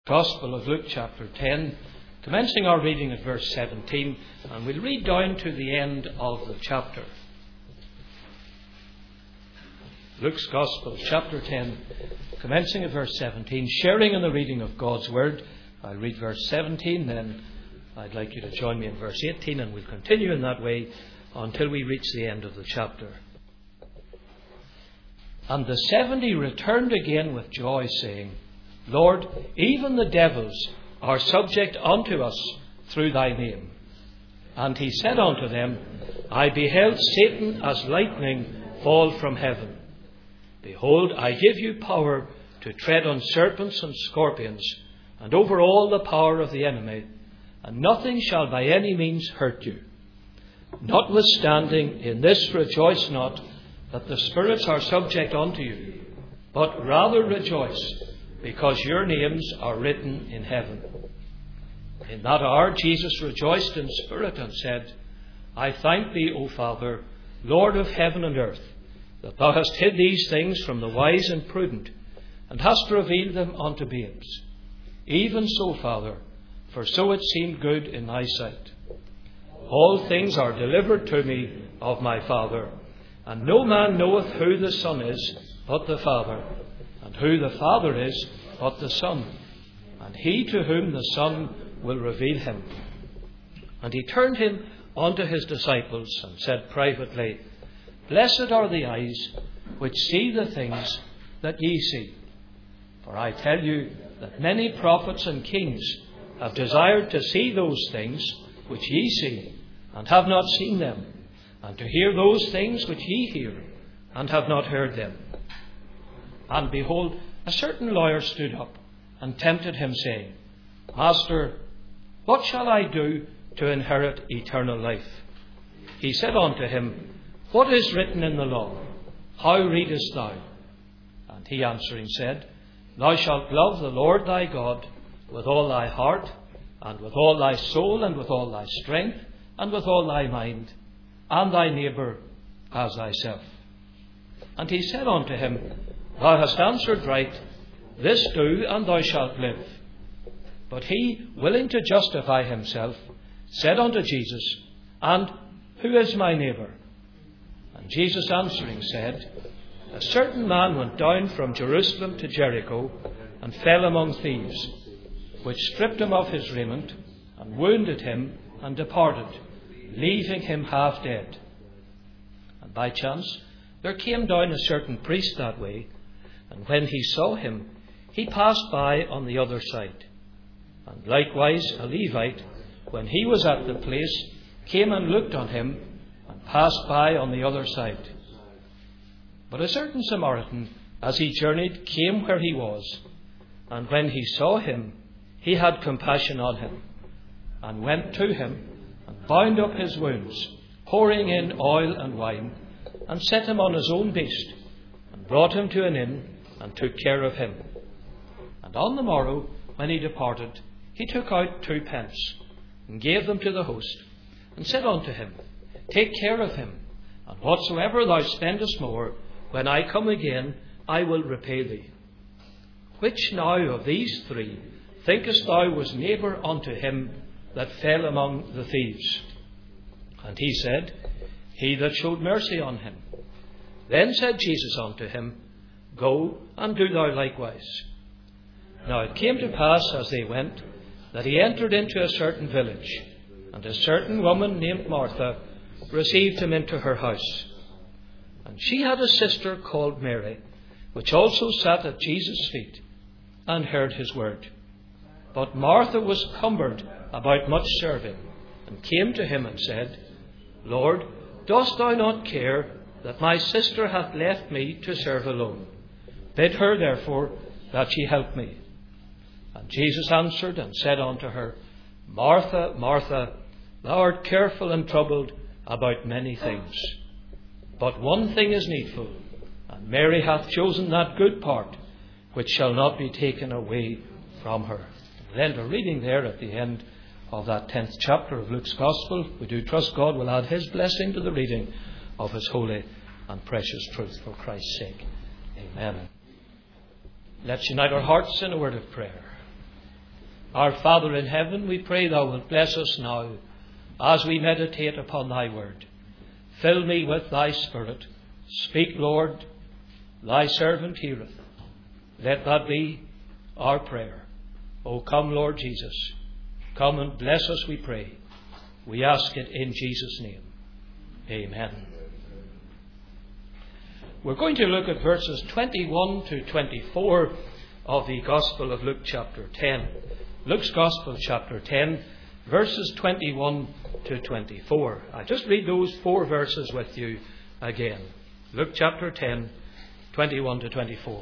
Gospel of Luke chapter 10, commencing our reading at verse 17, and we'll read down to the end of the chapter. Luke's Gospel, chapter 10, commencing at verse 17, sharing in the reading of God's Word. I'll read verse 17, then I'd like you to join me in verse 18, and we'll continue in that way until we reach the end of the chapter. And the 70 returned again with joy, saying, Lord, even the devils are subject unto us through thy name. And he said unto them, I beheld Satan as lightning fall from heaven. Behold, I give you power to tread on serpents and scorpions, and over all the power of the enemy, and nothing shall by any means hurt you. Notwithstanding, in this rejoice not that the spirits are subject unto you, but rather rejoice, because your names are written in heaven. In that hour Jesus rejoiced in spirit and said, I thank thee, O Father, Lord of heaven and earth, that thou hast hid these things from the wise and prudent, and hast revealed them unto babes. Even so, Father, for so it seemed good in thy sight. All things are delivered to me of my Father, and no man knoweth who the Son is but the Father, and who the Father is but the Son, and he to whom the Son will reveal him. And he turned him unto his disciples, and said privately, Blessed are the eyes which see the things that ye see. For I tell you that many prophets and kings have desired to see those things which ye see, and have not seen them, and to hear those things which ye hear, and have not heard them. And behold, a certain lawyer stood up and tempted him, saying, Master, what shall I do to inherit eternal life? He said unto him, What is written in the law? How readest thou? And he answering said, Thou shalt love the Lord thy God with all thy heart, and with all thy soul, and with all thy strength, and with all thy mind, and thy neighbour as thyself. And he said unto him, Thou hast answered right, this do, and thou shalt live. But he, willing to justify himself, said unto Jesus, And who is my neighbour? And Jesus answering said, A certain man went down from Jerusalem to Jericho, and fell among thieves, which stripped him of his raiment, and wounded him, and departed, leaving him half dead. And by chance there came down a certain priest that way, and when he saw him, he passed by on the other side. And likewise a Levite, when he was at the place, came and looked on him, and passed by on the other side. But a certain Samaritan, as he journeyed, came where he was, and when he saw him, he had compassion on him, and went to him, and bound up his wounds, pouring in oil and wine, and set him on his own beast, and brought him to an inn, and took care of him. And on the morrow, when he departed, he took out 2 pence, and gave them to the host, and said unto him, Take care of him, and whatsoever thou spendest more, when I come again, I will repay thee. Which now of these 3 thinkest thou was neighbour unto him that fell among the thieves? And he said, He that showed mercy on him. Then said Jesus unto him, Go and do thou likewise. Now it came to pass as they went, that he entered into a certain village, and a certain woman named Martha received him into her house. And she had a sister called Mary, which also sat at Jesus' feet, and heard his word. But Martha was cumbered about much serving, and came to him and said, Lord, dost thou not care that my sister hath left me to serve alone? Bid her therefore that she help me. And Jesus answered and said unto her, Martha, Martha, thou art careful and troubled about many things. But one thing is needful, and Mary hath chosen that good part, which shall not be taken away from her. We'll end our reading there at the end of that 10th chapter of Luke's Gospel. We do trust God will add his blessing to the reading of his holy and precious truth for Christ's sake. Amen. Let's unite our hearts in a word of prayer. Our Father in heaven, we pray thou wilt bless us now as we meditate upon thy word. Fill me with thy Spirit. Speak, Lord, thy servant heareth. Let that be our prayer. O come, Lord Jesus. Come and bless us, we pray. We ask it in Jesus' name. Amen. We're going to look at verses 21 to 24 of the Gospel of Luke chapter 10. Luke's Gospel chapter 10, verses 21 to 24. I'll just read those 4 verses with you again. Luke chapter 10, 21 to 24.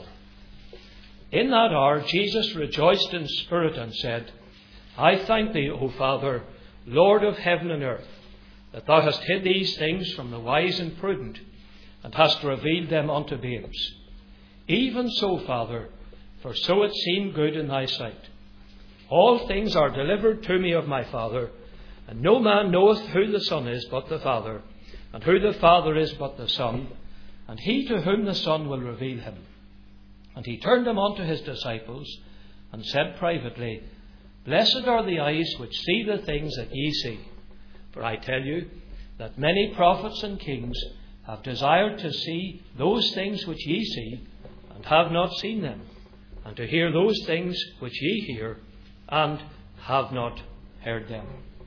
In that hour Jesus rejoiced in spirit and said, I thank thee, O Father, Lord of heaven and earth, that thou hast hid these things from the wise and prudent, and hast revealed them unto babes. Even so, Father, for so it seemed good in thy sight. All things are delivered to me of my Father, and no man knoweth who the Son is but the Father, and who the Father is but the Son, and he to whom the Son will reveal him. And he turned them unto his disciples, and said privately, Blessed are the eyes which see the things that ye see. For I tell you that many prophets and kings have desired to see those things which ye see, and have not seen them, and to hear those things which ye hear, and have not heard them.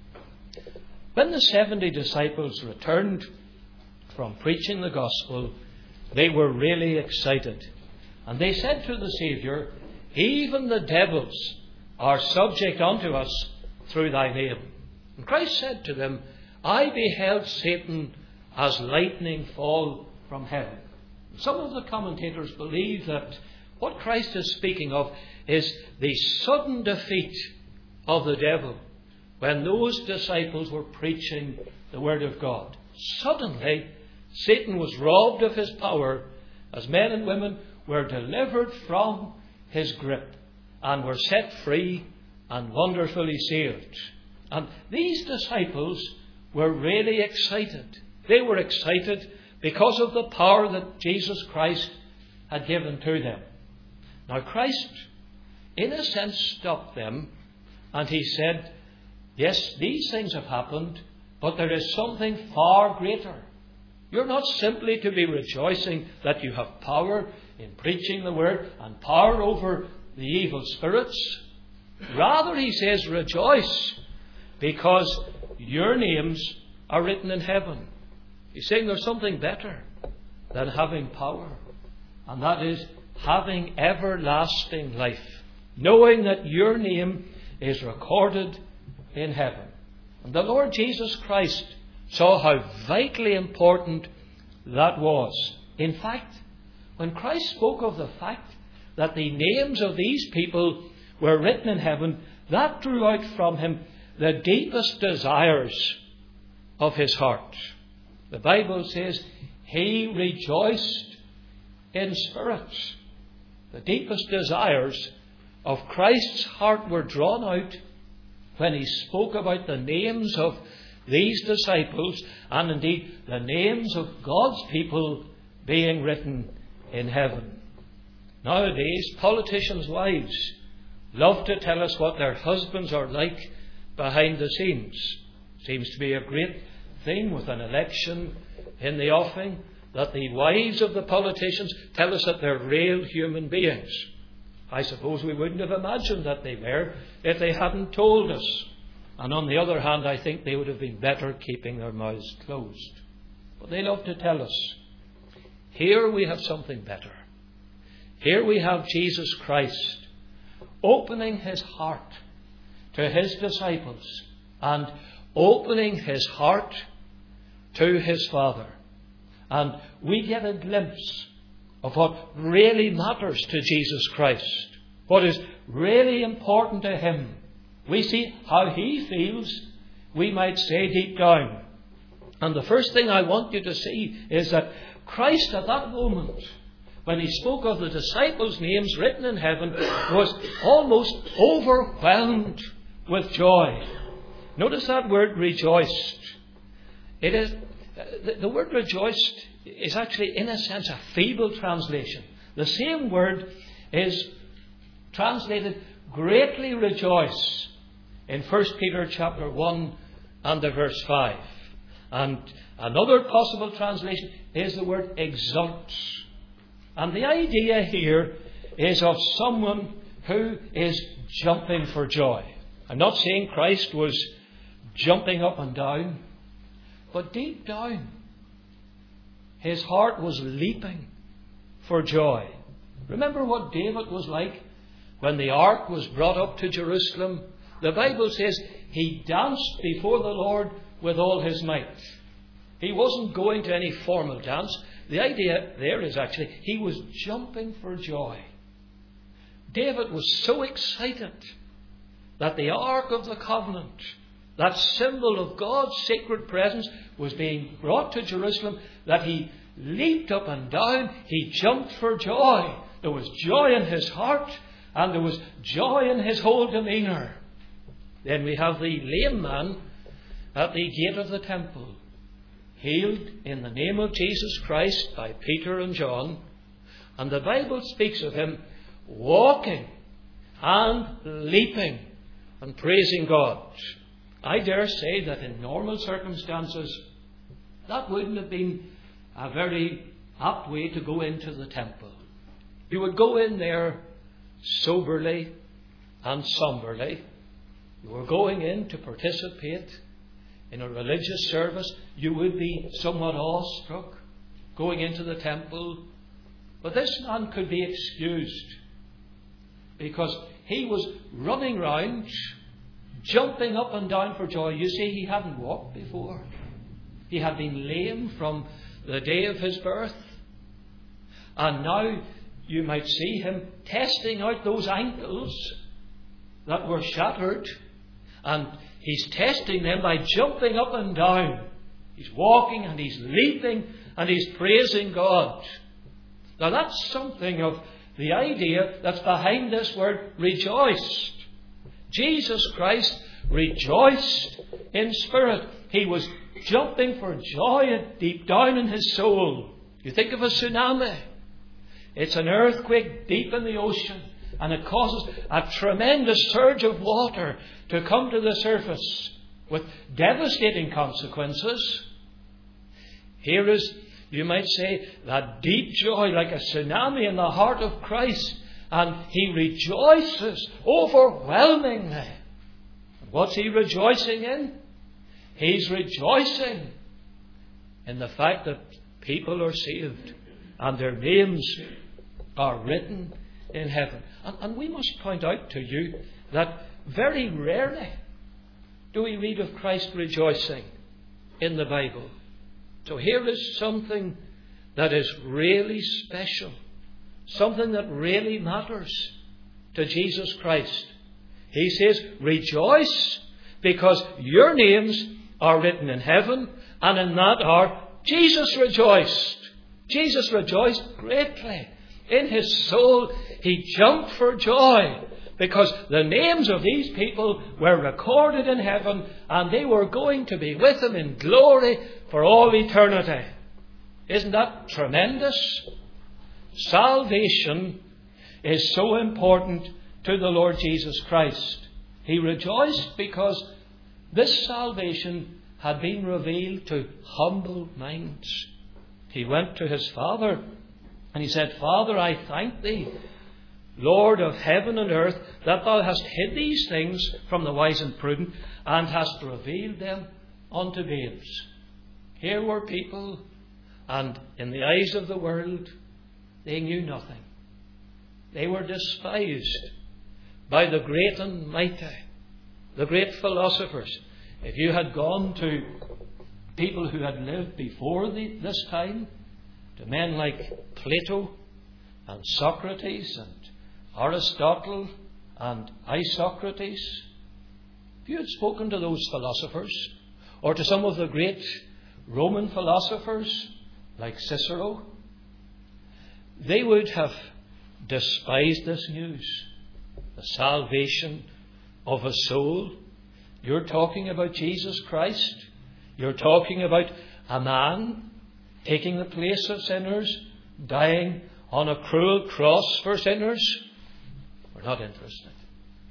When the 70 disciples returned from preaching the gospel, they were really excited. And they said to the Saviour, Even the devils are subject unto us through thy name. And Christ said to them, I beheld Satan as lightning fall from heaven. Some of the commentators believe that what Christ is speaking of is the sudden defeat of the devil when those disciples were preaching the word of God. Suddenly, Satan was robbed of his power as men and women were delivered from his grip and were set free and wonderfully saved. And these disciples were really excited. They were excited because of the power that Jesus Christ had given to them. Now Christ, in a sense, stopped them, and he said, yes, these things have happened, but there is something far greater. You're not simply to be rejoicing that you have power in preaching the word and power over the evil spirits. Rather, he says, rejoice because your names are written in heaven. He's saying there's something better than having power, and that is having everlasting life, knowing that your name is recorded in heaven. And the Lord Jesus Christ saw how vitally important that was. In fact, when Christ spoke of the fact that the names of these people were written in heaven, that drew out from him the deepest desires of his heart. The Bible says he rejoiced in spirit. The deepest desires of Christ's heart were drawn out when he spoke about the names of these disciples, and indeed the names of God's people being written in heaven. Nowadays, politicians' wives love to tell us what their husbands are like behind the scenes. Seems to be a great thing with an election in the offing, that the wives of the politicians tell us that they're real human beings. I suppose we wouldn't have imagined that they were if they hadn't told us. And on the other hand, I think they would have been better keeping their mouths closed. But they love to tell us. Here we have something better. Here we have Jesus Christ opening his heart to his disciples and opening his heart to his Father. And we get a glimpse of what really matters to Jesus Christ, what is really important to him. We see how he feels, we might say deep down. And the first thing I want you to see is that Christ at that moment, when he spoke of the disciples' names written in heaven, was almost overwhelmed with joy. Notice that word rejoiced. It is the word rejoiced is actually, in a sense, a feeble translation. The same word is translated greatly rejoice in 1 Peter chapter 1 and the verse 5. And another possible translation is the word exult. And the idea here is of someone who is jumping for joy. I'm not saying Christ was jumping up and down, but deep down, his heart was leaping for joy. Remember what David was like when the ark was brought up to Jerusalem? The Bible says he danced before the Lord with all his might. He wasn't going to any formal dance. The idea there is actually he was jumping for joy. David was so excited that the Ark of the Covenant, that symbol of God's sacred presence, was being brought to Jerusalem, that he leaped up and down. He jumped for joy. There was joy in his heart, and there was joy in his whole demeanour. Then we have the lame man at the gate of the temple, healed in the name of Jesus Christ by Peter and John. And the Bible speaks of him walking and leaping and praising God. I dare say that in normal circumstances, that wouldn't have been a very apt way to go into the temple. You would go in there soberly and somberly. You were going in to participate in a religious service. You would be somewhat awestruck going into the temple. But this man could be excused because he was running round, jumping up and down for joy. You see, he hadn't walked before. He had been lame from the day of his birth. And now you might see him testing out those ankles that were shattered. And he's testing them by jumping up and down. He's walking and he's leaping and he's praising God. Now that's something of the idea that's behind this word rejoiced. Jesus Christ rejoiced in spirit. He was jumping for joy deep down in his soul. You think of a tsunami. It's an earthquake deep in the ocean, and it causes a tremendous surge of water to come to the surface with devastating consequences. Here is, you might say, that deep joy like a tsunami in the heart of Christ, and he rejoices overwhelmingly. What's he rejoicing in? He's rejoicing in the fact that people are saved and their names are written in heaven. And we must point out to you that very rarely do we read of Christ rejoicing in the Bible. So here is something that is really special, something that really matters to Jesus Christ. He says, rejoice because your names are written in heaven, and in that hour Jesus rejoiced. Jesus rejoiced greatly. In his soul he jumped for joy because the names of these people were recorded in heaven, and they were going to be with him in glory for all eternity. Isn't that tremendous? Salvation is so important to the Lord Jesus Christ. He rejoiced because this salvation had been revealed to humble minds. He went to his Father and he said, Father, I thank thee, Lord of heaven and earth, that thou hast hid these things from the wise and prudent, and hast revealed them unto babes. Here were people, and in the eyes of the world, they knew nothing. They were despised by the great and mighty, the great philosophers. If you had gone to people who had lived before this time, to men like Plato and Socrates and Aristotle and Isocrates, if you had spoken to those philosophers, or to some of the great Roman philosophers like Cicero, they would have despised this news, the salvation of a soul. You're talking about Jesus Christ. You're talking about a man taking the place of sinners, dying on a cruel cross for sinners. We're not interested.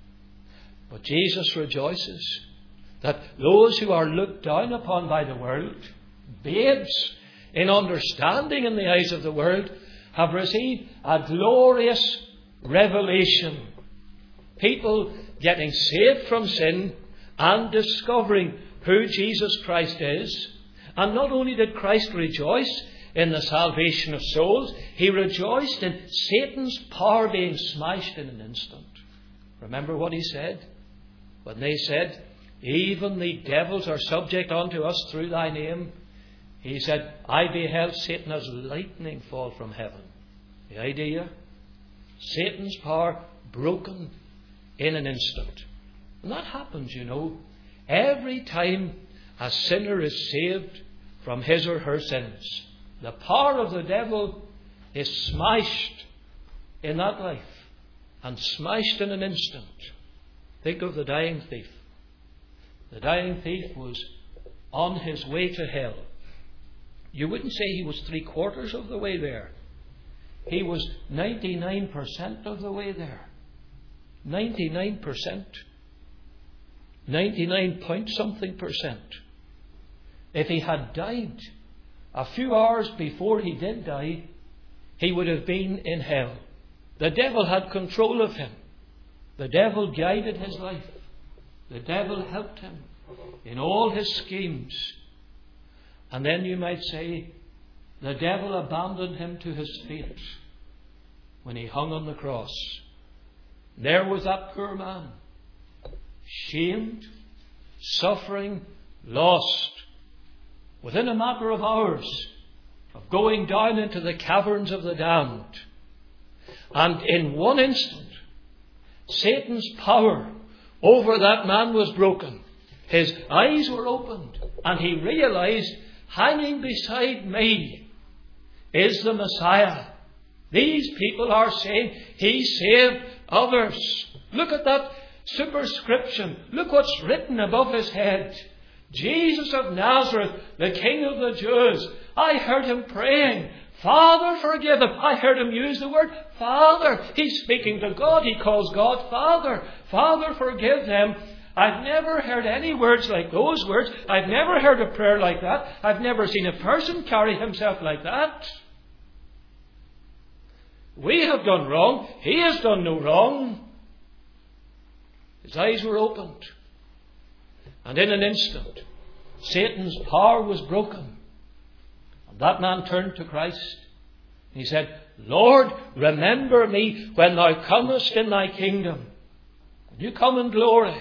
But Jesus rejoices that those who are looked down upon by the world, babes in understanding in the eyes of the world, have received a glorious revelation. People getting saved from sin and discovering who Jesus Christ is. And not only did Christ rejoice in the salvation of souls, he rejoiced in Satan's power being smashed in an instant. Remember what he said? When they said, even the devils are subject unto us through thy name. He said, I beheld Satan as lightning fall from heaven. The idea? Satan's power broken in an instant. And that happens, every time a sinner is saved from his or her sins. The power of the devil is smashed in that life and smashed in an instant. Think of the dying thief. The dying thief was on his way to hell. You wouldn't say he was 3/4 of the way there. He was 99% of the way there. 99%. 99 point something percent. If he had died a few hours before he did die, he would have been in hell. The devil had control of him. The devil guided his life. The devil helped him in all his schemes. And then you might say, the devil abandoned him to his fate when he hung on the cross. There was that poor man, shamed, suffering, lost, within a matter of hours of going down into the caverns of the damned. And in one instant, Satan's power over that man was broken. His eyes were opened, and he realized, hanging beside me is the Messiah. These people are saying he saved others. Look at that superscription. Look what's written above his head. Jesus of Nazareth, the King of the Jews. I heard him praying, Father, forgive them. I heard him use the word Father. He's speaking to God. He calls God Father. Father, forgive them. I've never heard any words like those words. I've never heard a prayer like that. I've never seen a person carry himself like that. We have done wrong. He has done no wrong. His eyes were opened. And in an instant, Satan's power was broken. And that man turned to Christ. And he said, Lord, remember me when thou comest in thy kingdom. When you come in glory,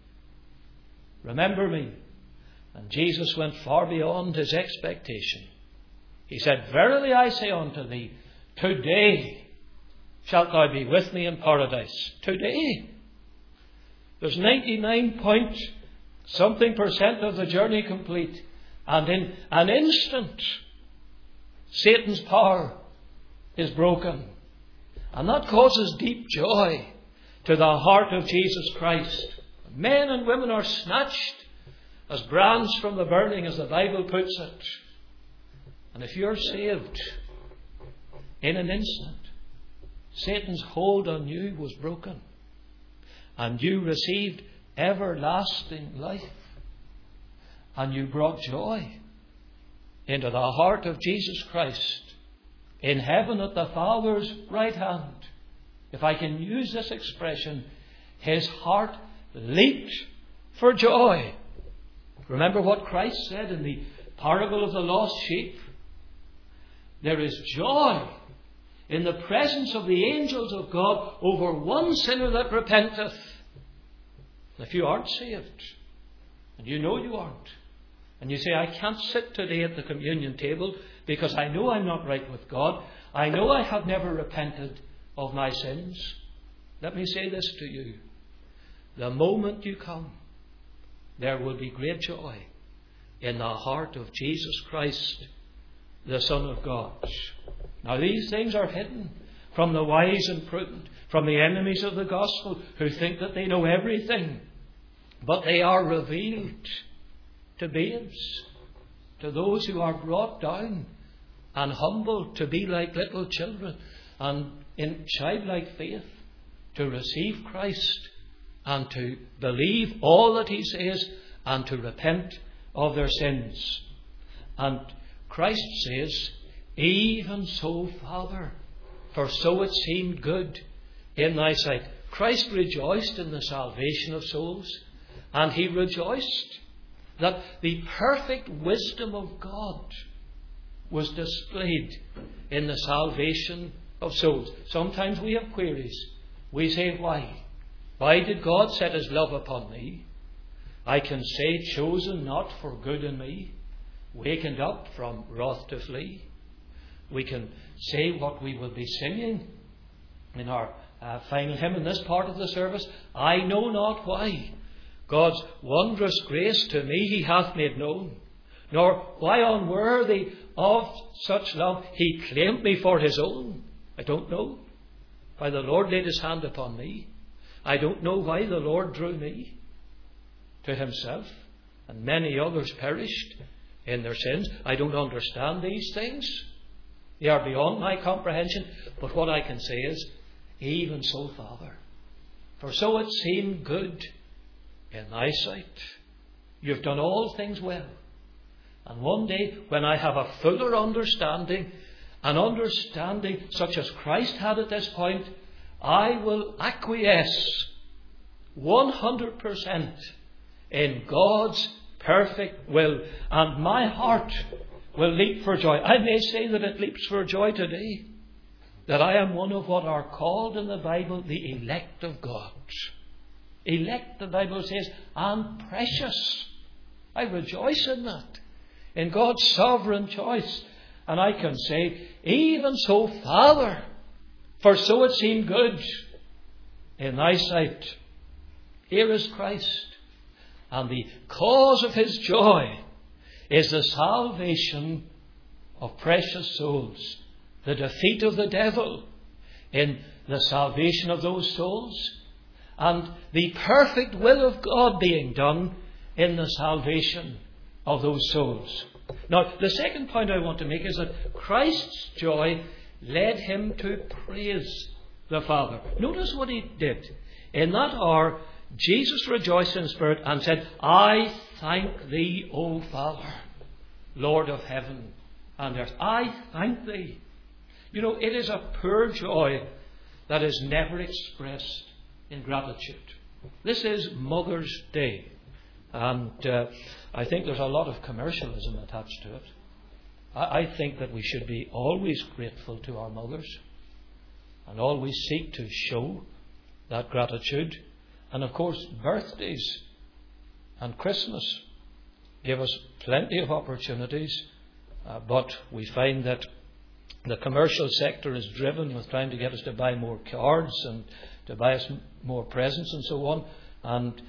remember me. And Jesus went far beyond his expectation. He said, Verily I say unto thee, today shalt thou be with me in paradise. Today. There's 99 point something percent of the journey complete. And in an instant, Satan's power is broken. And that causes deep joy to the heart of Jesus Christ. Men and women are snatched as brands from the burning, as the Bible puts it. And if you're saved, in an instant, Satan's hold on you was broken. And you received everlasting life. And you brought joy into the heart of Jesus Christ in heaven at the Father's right hand. If I can use this expression, his heart leaped for joy. Remember what Christ said in the parable of the lost sheep? There is joy in the presence of the angels of God over one sinner that repenteth. If you aren't saved, and you know you aren't, and you say, I can't sit today at the communion table because I know I'm not right with God. I know I have never repented of my sins. Let me say this to you. The moment you come, there will be great joy in the heart of Jesus Christ, the Son of God. Now these things are hidden from the wise and prudent, from the enemies of the gospel who think that they know everything. But they are revealed to babes, to those who are brought down and humbled to be like little children and in childlike faith to receive Christ and to believe all that he says and to repent of their sins. And Christ says, even so, Father, for so it seemed good in thy sight. Christ rejoiced in the salvation of souls, and he rejoiced that the perfect wisdom of God was displayed in the salvation of souls. Sometimes we have queries. We say, why? Why did God set his love upon me? I can say, chosen not for good in me, wakened up from wrath to flee. We can say what we will be singing in our final hymn in this part of the service. I know not why God's wondrous grace to me he hath made known, nor why unworthy of such love he claimed me for his own. I don't know why the Lord laid his hand upon me. I don't know why the Lord drew me to himself, and many others perished in their sins. I don't understand these things. They are beyond my comprehension. But what I can say is, even so, Father, for so it seemed good in thy sight. You've done all things well. And one day, when I have a fuller understanding, an understanding such as Christ had at this point, I will acquiesce 100% in God's perfect will, and my heart will leap for joy. I may say that it leaps for joy today, that I am one of what are called in the Bible the elect of God. Elect, the Bible says, and precious. I rejoice in that, in God's sovereign choice. And I can say, even so, Father, for so it seemed good in thy sight. Here is Christ, and the cause of his joy is the salvation of precious souls, the defeat of the devil in the salvation of those souls, and the perfect will of God being done in the salvation of those souls. Now, the second point I want to make is that Christ's joy led him to praise the Father. Notice what he did. In that hour, Jesus rejoiced in spirit and said, I thank thee, O Father, Lord of heaven and earth. I thank thee. You know, it is a poor joy that is never expressed in gratitude. This is Mother's Day. And I think there's a lot of commercialism attached to it. I think that we should be always grateful to our mothers and always seek to show that gratitude. And of course, birthdays and Christmas give us plenty of opportunities, but we find that the commercial sector is driven with trying to get us to buy more cards and to buy us more presents and so on. And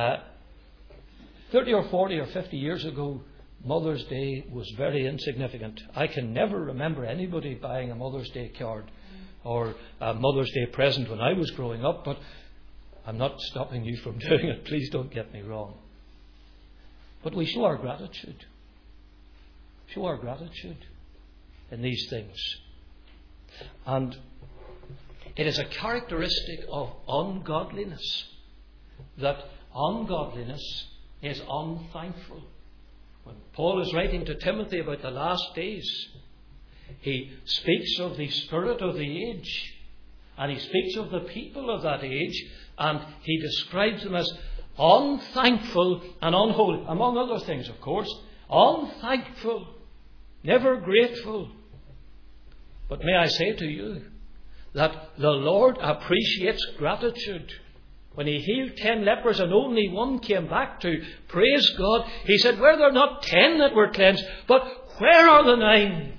30 or 40 or 50 years ago, Mother's Day was very insignificant. I can never remember anybody buying a Mother's Day card or a Mother's Day present when I was growing up, but I'm not stopping you from doing it. Please don't get me wrong. But we show our gratitude. Show our gratitude in these things. And it is a characteristic of ungodliness that ungodliness is unthankful. When Paul is writing to Timothy about the last days, he speaks of the spirit of the age, and he speaks of the people of that age, and he describes them as unthankful and unholy, among other things, of course. Unthankful, never grateful. But may I say to you that the Lord appreciates gratitude. When he healed 10 lepers and only one came back to praise God, he said, were there not 10 that were cleansed, but where are the 9?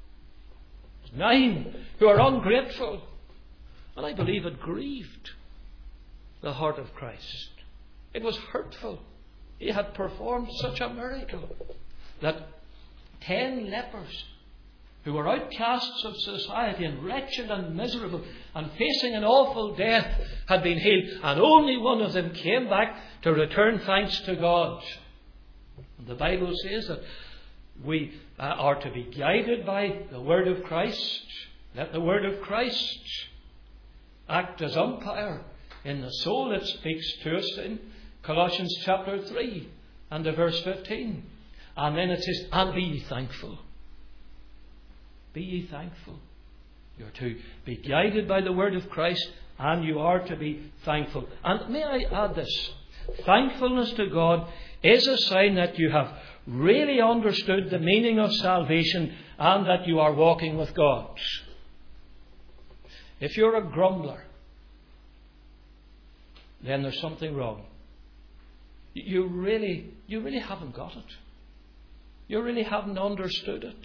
9 who are ungrateful. And I believe it grieved the heart of Christ. It was hurtful. He had performed such a miracle that 10 lepers who were outcasts of society and wretched and miserable and facing an awful death had been healed, and only one of them came back to return thanks to God. And the Bible says that we are to be guided by the word of Christ. Let the word of Christ act as umpire in the soul. It speaks to us in Colossians chapter 3 and verse 15. And then it says, and be ye thankful. Be ye thankful. You're to be guided by the word of Christ, and you are to be thankful. And may I add this? Thankfulness to God is a sign that you have really understood the meaning of salvation and that you are walking with God. If you're a grumbler, then there's something wrong. You really haven't got it. You really haven't understood it.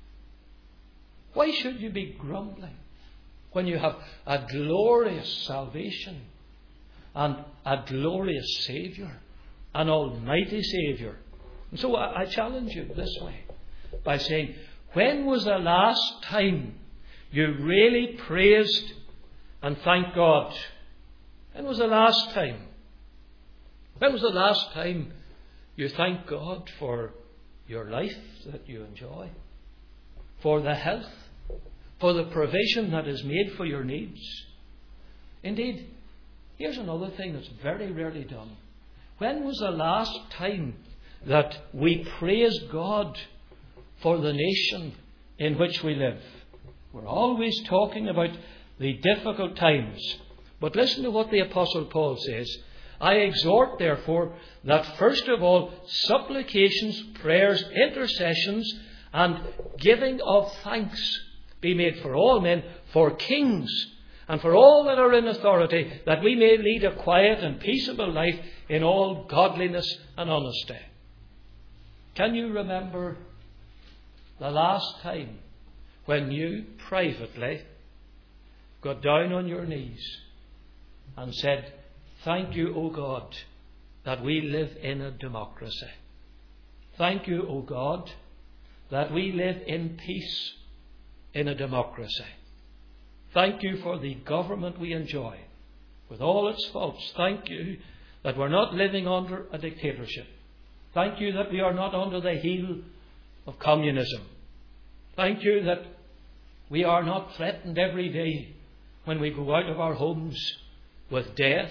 Why should you be grumbling when you have a glorious salvation and a glorious Saviour, an almighty Saviour? And so I challenge you this way by saying, when was the last time you really praised and thanked God? When was the last time? When was the last time you thanked God for your life that you enjoy? For the health? For the provision that is made for your needs? Indeed, here's another thing that's very rarely done. When was the last time that we praised God for the nation in which we live? We're always talking about the difficult times. But listen to what the Apostle Paul says. I exhort, therefore, that first of all, supplications, prayers, intercessions, and giving of thanks be made for all men, for kings, and for all that are in authority, that we may lead a quiet and peaceable life in all godliness and honesty. Can you remember the last time when you privately got down on your knees and said, thank you, O God, that we live in a democracy. Thank you, O God, that we live in peace in a democracy. Thank you for the government we enjoy, with all its faults. Thank you that we're not living under a dictatorship. Thank you that we are not under the heel of communism. Thank you that we are not threatened every day when we go out of our homes with death,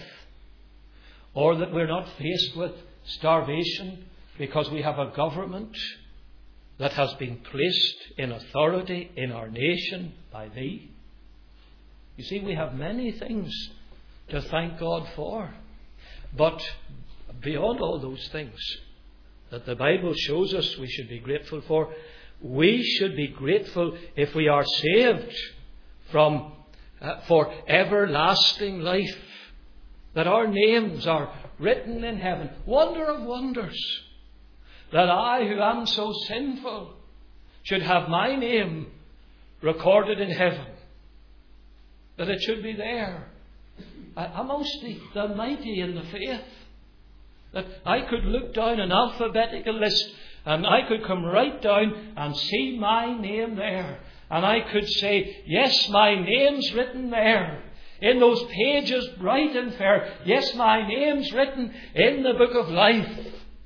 or that we're not faced with starvation because we have a government that has been placed in authority in our nation by thee. You see, we have many things to thank God for. But beyond all those things that the Bible shows us we should be grateful for, we should be grateful if we are saved from for everlasting life, that our names are written in heaven. Wonder of wonders, that I, who am so sinful, should have my name recorded in heaven, that it should be there amongst the mighty in the faith, that I could look down an alphabetical list and I could come right down and see my name there, and I could say, yes, my name's written there in those pages bright and fair. Yes, my name's written in the book of life.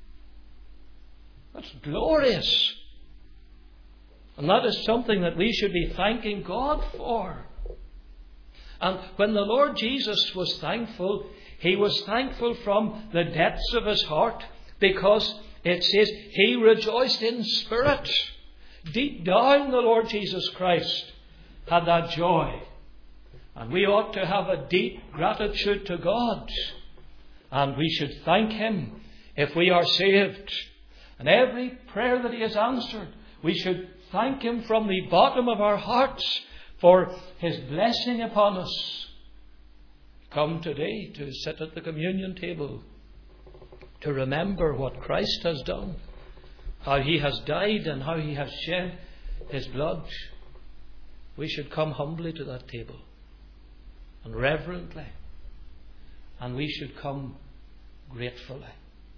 That's glorious. And that is something that we should be thanking God for. And when the Lord Jesus was thankful, he was thankful from the depths of his heart, because it says he rejoiced in spirit. Deep down, the Lord Jesus Christ had that joy. And we ought to have a deep gratitude to God. And we should thank him if we are saved. And every prayer that he has answered, we should thank him from the bottom of our hearts for his blessing upon us. Come today to sit at the communion table, to remember what Christ has done, how he has died and how he has shed his blood. We should come humbly to that table and reverently, and we should come gratefully.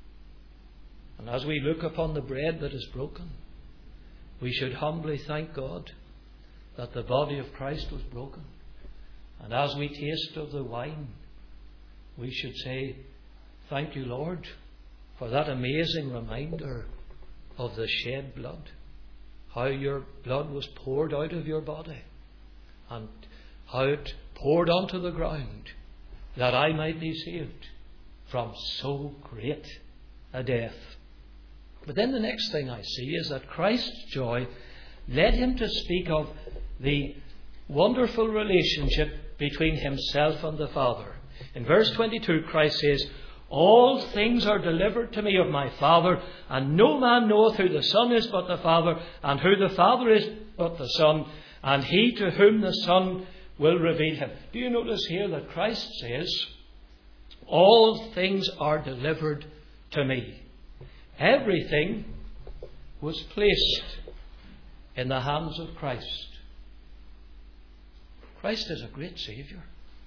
And as we look upon the bread that is broken, we should humbly thank God that the body of Christ was broken. And as we taste of the wine, we should say, thank you, Lord, for that amazing reminder of the shed blood. How your blood was poured out of your body, and how it poured onto the ground that I might be saved from so great a death. But then the next thing I see is that Christ's joy led him to speak of the wonderful relationship between himself and the Father. In verse 22, Christ says, "All things are delivered to me of my Father, and no man knoweth who the Son is but the Father, and who the Father is but the Son, and he to whom the Son will reveal him." Do you notice here that Christ says, "All things are delivered to me"? Everything was placed in the hands of Christ. Christ is a great Saviour.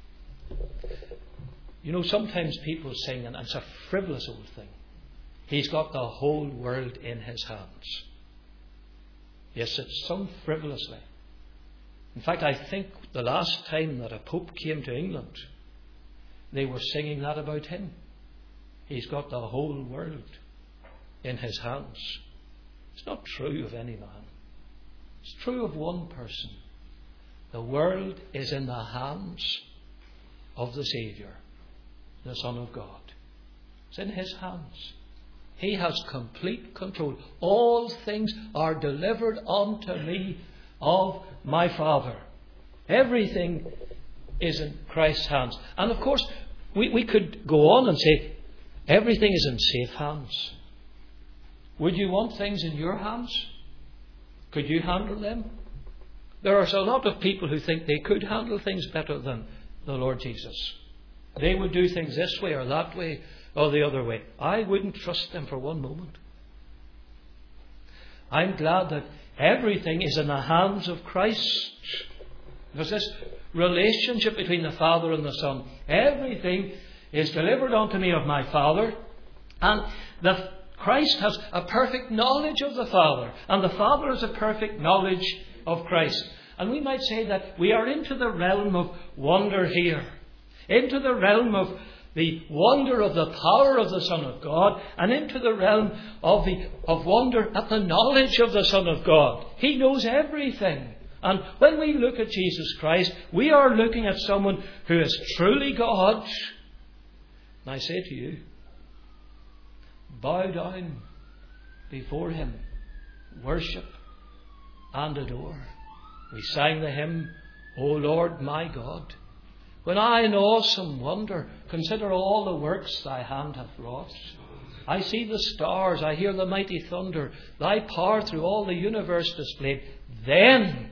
You know, sometimes people sing, and it's a frivolous old thing, "He's got the whole world in his hands." Yes, it's sung frivolously. In fact, I think the last time that a Pope came to England, they were singing that about him. He's got the whole world in his hands. It's not true of any man. It's true of one person. The world is in the hands of the Saviour, the Son of God. It's in his hands. He has complete control. "All things are delivered unto me of my Father." Everything is in Christ's hands. And of course, we could go on and say, everything is in safe hands. Would you want things in your hands? Could you handle them? There are a lot of people who think they could handle things better than the Lord Jesus. They would do things this way or that way or the other way. I wouldn't trust them for one moment. I'm glad that everything is in the hands of Christ. There's this relationship between the Father and the Son. Everything is delivered unto me of my Father, and Christ has a perfect knowledge of the Father, and the Father has a perfect knowledge of Christ. And we might say that we are into the realm of wonder here, into the realm of the wonder of the power of the Son of God, and into the realm of wonder at the knowledge of the Son of God. He knows everything. And when we look at Jesus Christ, we are looking at someone who is truly God. And I say to you, bow down before him, worship and adore. We sang the hymn, "O Lord my God, when I in awesome wonder consider all the works thy hand hath wrought. I see the stars, I hear the mighty thunder, thy power through all the universe displayed. Then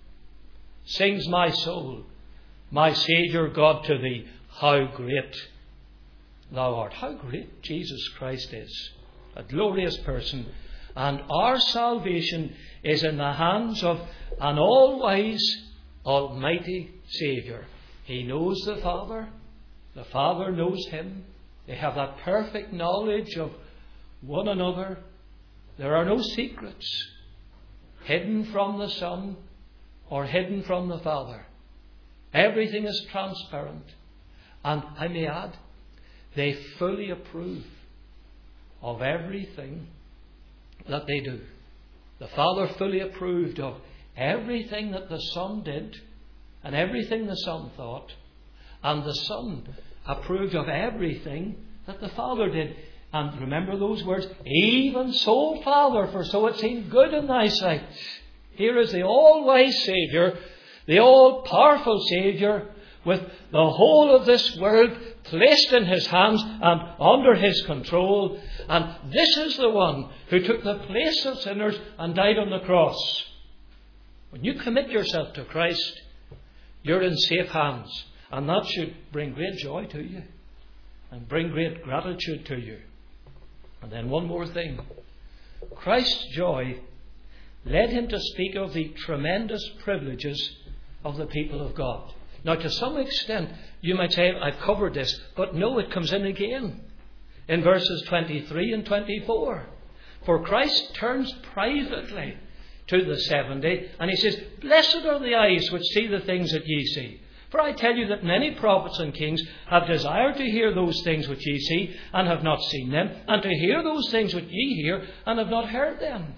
sings my soul, my Saviour God to thee, how great thou art." How great Jesus Christ is. A glorious person. And our salvation is in the hands of an all-wise, almighty Saviour. He knows the Father knows him. They have that perfect knowledge of one another. There are no secrets hidden from the Son or hidden from the Father. Everything is transparent. And I may add, they fully approve of everything that they do. The Father fully approved of everything that the Son did and everything the Son thought. And the Son approved of everything that the Father did. And remember those words, "Even so, Father, for so it seemed good in thy sight." Here is the all-wise Saviour, the all-powerful Saviour, with the whole of this world placed in his hands and under his control. And this is the one who took the place of sinners and died on the cross. When you commit yourself to Christ, you're in safe hands. And that should bring great joy to you and bring great gratitude to you. And then one more thing. Christ's joy led him to speak of the tremendous privileges of the people of God. Now, to some extent, you might say, I've covered this, but no, it comes in again in verses 23 and 24. For Christ turns privately to the 70, and he says, "Blessed are the eyes which see the things that ye see. For I tell you that many prophets and kings have desired to hear those things which ye see, and have not seen them, and to hear those things which ye hear, and have not heard them."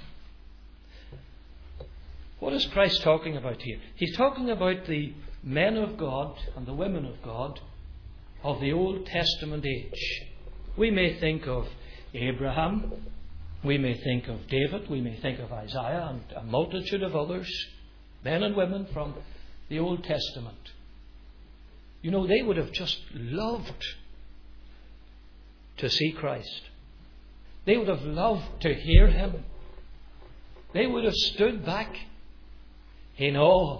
What is Christ talking about here? He's talking about the men of God and the women of God of the Old Testament age. We may think of Abraham, we may think of David, we may think of Isaiah and a multitude of others, men and women from the Old Testament. You know, they would have just loved to see Christ. They would have loved to hear Him. They would have stood back in awe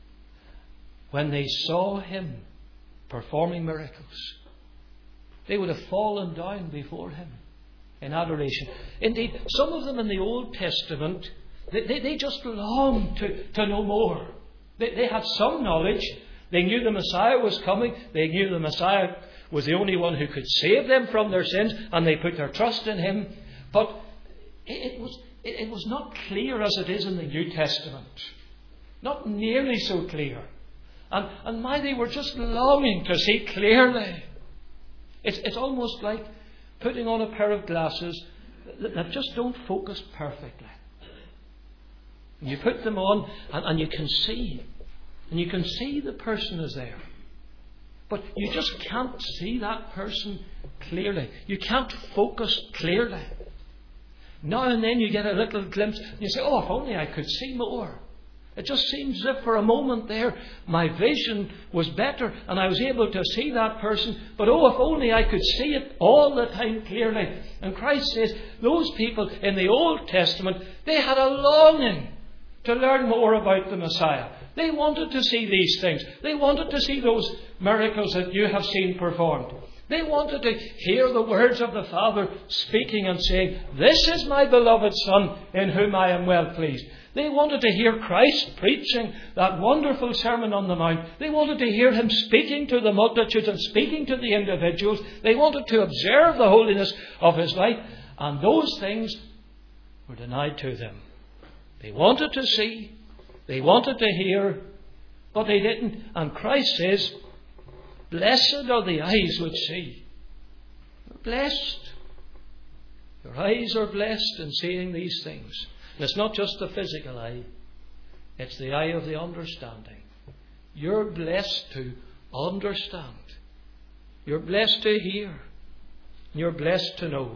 when they saw Him performing miracles. They would have fallen down before Him in adoration. Indeed, some of them in the Old Testament, they just longed to know more. They had some knowledge. They knew the Messiah was coming. They knew the Messiah was the only one who could save them from their sins, and they put their trust in Him. But it was not clear as it is in the New Testament. Not nearly so clear. And they were just longing to see clearly. It's almost like putting on a pair of glasses that just don't focus perfectly. You put them on and you can see. And you can see the person is there. But you just can't see that person clearly. You can't focus clearly. Now and then you get a little glimpse and you say, oh, if only I could see more. It just seems as if for a moment there my vision was better and I was able to see that person. But oh, if only I could see it all the time clearly. And Christ says those people in the Old Testament, they had a longing to learn more about the Messiah. They wanted to see these things. They wanted to see those miracles that you have seen performed. They wanted to hear the words of the Father speaking and saying, this is my beloved Son in whom I am well pleased. They wanted to hear Christ preaching that wonderful Sermon on the Mount. They wanted to hear Him speaking to the multitudes and speaking to the individuals. They wanted to observe the holiness of His life. And those things were denied to them. They wanted to see. They wanted to hear. But they didn't. And Christ says, blessed are the eyes which see. You're blessed. Your eyes are blessed in seeing these things. And it's not just the physical eye. It's the eye of the understanding. You're blessed to understand. You're blessed to hear. You're blessed to know.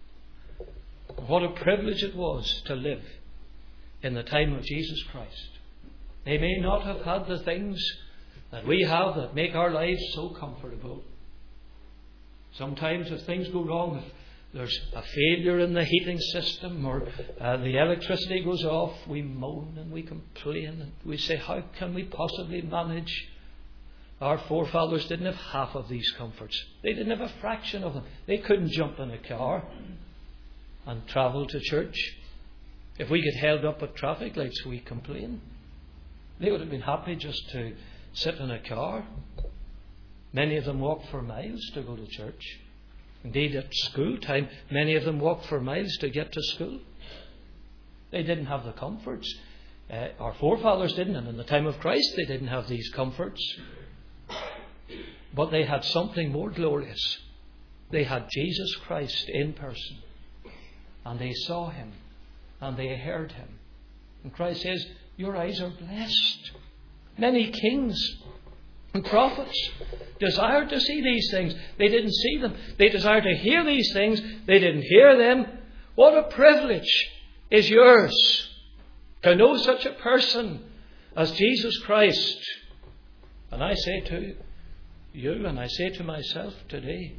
What a privilege it was to live in the time of Jesus Christ. They may not have had the things that we have that make our lives so comfortable. Sometimes if things go wrong, if there's a failure in the heating system or the electricity goes off, we moan and we complain and we say, how can we possibly manage? Our forefathers didn't have half of these comforts. They didn't have a fraction of them. They couldn't jump in a car and travel to church. If we get held up at traffic lights, we complain. They would have been happy just to sit in a car. Many of them walked for miles to go to church. Indeed, at school time, many of them walked for miles to get to school. They didn't have the comforts. Our forefathers didn't, and in the time of Christ they didn't have these comforts. But they had something more glorious. They had Jesus Christ in person. And they saw Him. And they heard Him. And Christ says, your eyes are blessed. Many kings and prophets desired to see these things. They didn't see them. They desired to hear these things. They didn't hear them. What a privilege is yours to know such a person as Jesus Christ. And I say to you, and I say to myself today,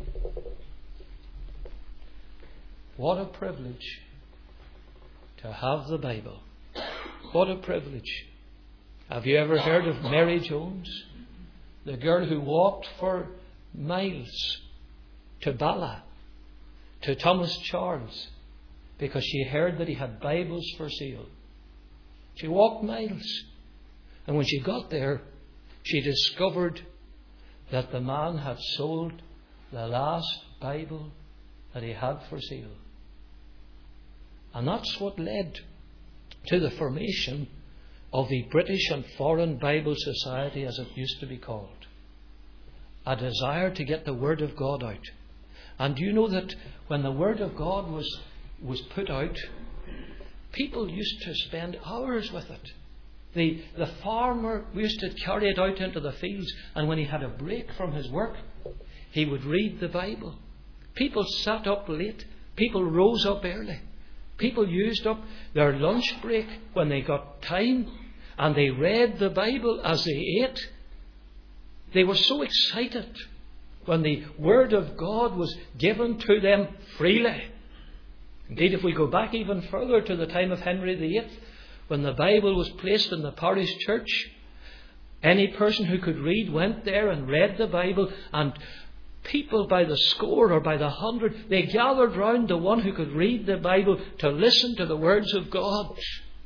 what a privilege to have the Bible. What a privilege. Have you ever heard of Mary Jones? The girl who walked for miles to Bala, to Thomas Charles, because she heard that he had Bibles for sale. She walked miles. And when she got there, she discovered that the man had sold the last Bible that he had for sale. And that's what led to the formation of the British and Foreign Bible Society, as it used to be called. A desire to get the Word of God out. And you know that when the Word of God was put out, people used to spend hours with it. The farmer used to carry it out into the fields, and when he had a break from his work, he would read the Bible. People sat up late. People rose up early. People used up their lunch break when they got time, and they read the Bible as they ate. They were so excited when the Word of God was given to them freely. Indeed, if we go back even further to the time of Henry VIII, when the Bible was placed in the parish church, any person who could read went there and read the Bible, and people by the score or by the hundred, they gathered round the one who could read the Bible to listen to the words of God.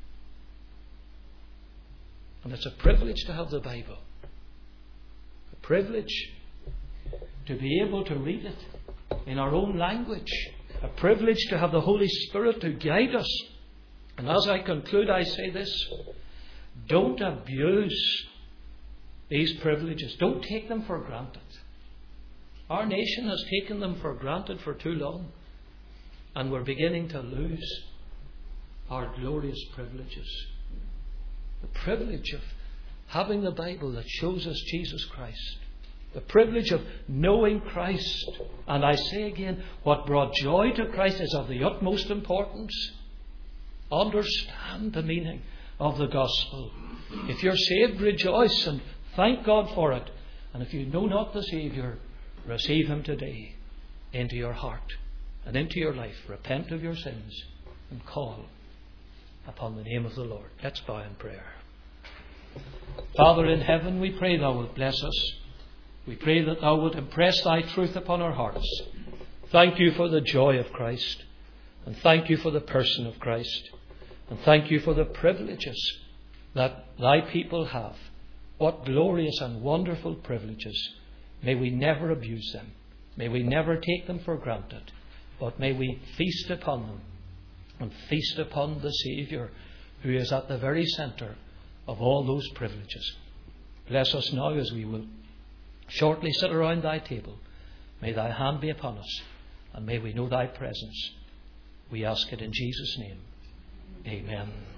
And it's a privilege to have the Bible. A privilege to be able to read it in our own language. A privilege to have the Holy Spirit to guide us. And as I conclude, I say this: don't abuse these privileges. Don't take them for granted. Our nation has taken them for granted for too long, and we're beginning to lose our glorious privileges. The privilege of having the Bible that shows us Jesus Christ. The privilege of knowing Christ. And I say again, what brought joy to Christ is of the utmost importance. Understand the meaning of the gospel. If you're saved, rejoice and thank God for it. And if you know not the Saviour, receive Him today into your heart and into your life. Repent of your sins and call upon the name of the Lord. Let's bow in prayer. Father in heaven, we pray Thou wilt bless us. We pray that Thou wilt impress Thy truth upon our hearts. Thank You for the joy of Christ, and thank You for the person of Christ, and thank You for the privileges that Thy people have. What glorious and wonderful privileges. May we never abuse them. May we never take them for granted, but may we feast upon them and feast upon the Saviour who is at the very centre of all those privileges. Bless us now as we will shortly sit around Thy table. May Thy hand be upon us, and may we know Thy presence. We ask it in Jesus' name. Amen.